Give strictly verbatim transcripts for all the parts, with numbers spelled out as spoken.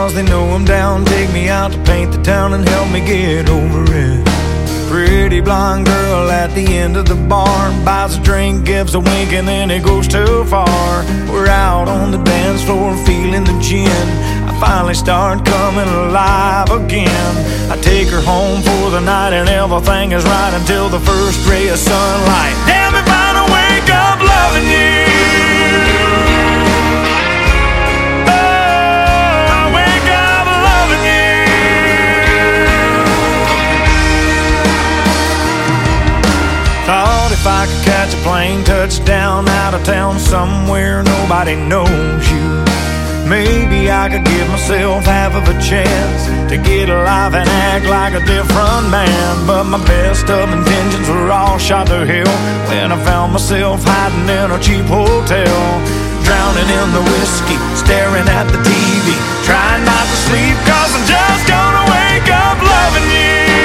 'cause they know I'm down. Take me out to paint the town and help me get over it. Pretty blonde girl at the end of the bar buys a drink, gives a wink, and then it goes too far. We're out on the dance floor feeling the gin. I finally start coming alive again. I take her home for the night and everything is right until the first ray of sunlight. Damn if I don't wake up loving you. Thought if I could catch a plane, touchdown out of town somewhere nobody knows you, maybe I could give myself half of a chance to get alive and act like a different man. But my best of intentions were all shot to hell when I found myself hiding in a cheap hotel, drowning in the whiskey, staring at the T V, trying not to sleep 'cause I'm just gonna wake up loving you.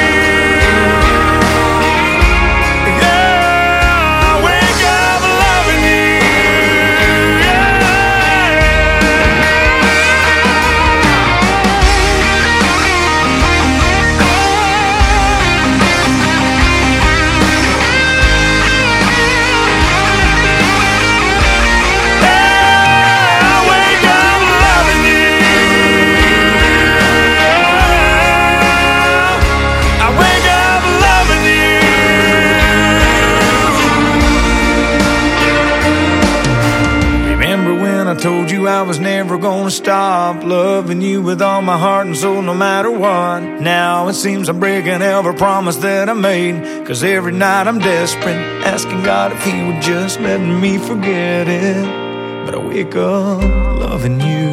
I told you I was never gonna stop loving you with all my heart and soul no matter what. Now it seems I'm breaking every promise that I made, 'cause every night I'm desperate, asking God if he would just let me forget it. But I wake up loving you.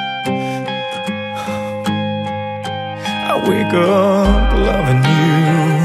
I wake up loving you.